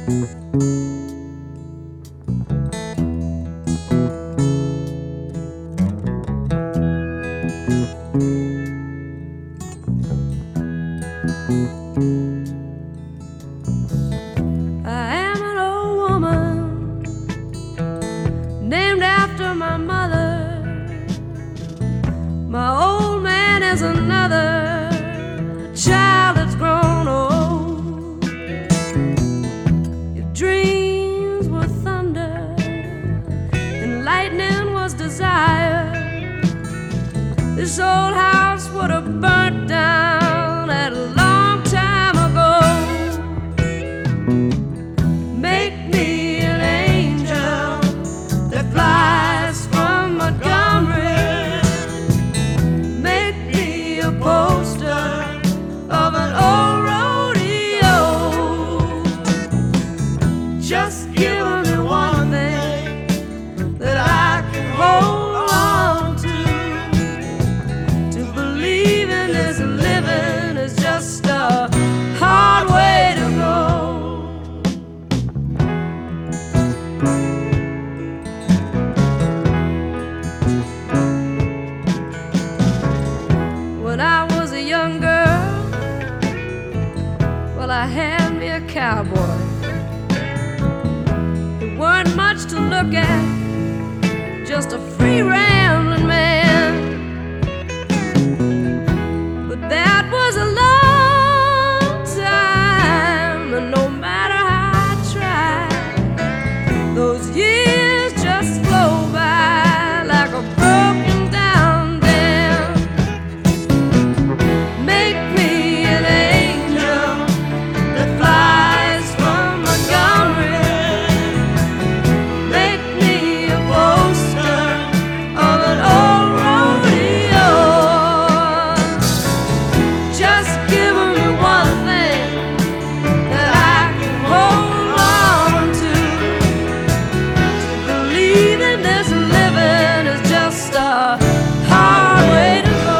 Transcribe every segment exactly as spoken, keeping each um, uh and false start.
I am an old woman named after my mother. My old man is another child that's grown old. If dreams were thunder and lightning was desire, this old house would have burnt down at a long time ago. Make me an angel that flies from Montgomery. Make me a poster of an old rodeo. Just give me one thing that I can hold on to. To believe in this living is just a hard way to go. When I was a young girl, well, I had me a cowboy. There weren't much to look at, just a free rambling man. But that was a long time, and no matter how I tried, those years just flow by like a broken down dam. Make me an angel that flies from Montgomery. Make me a poster of an old rodeo. Just give me one thing that I can hold on to. To believe in this living is just a hard way to go.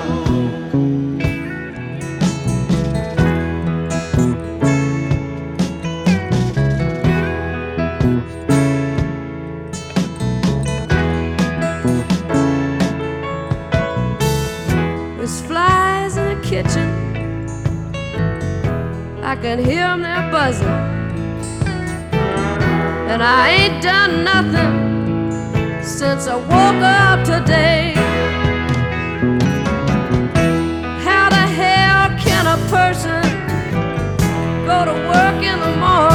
There's flies in the kitchen, I can hear them, they're buzzing. And I ain't done nothing since I woke up today. How the hell can a person go to work in the morning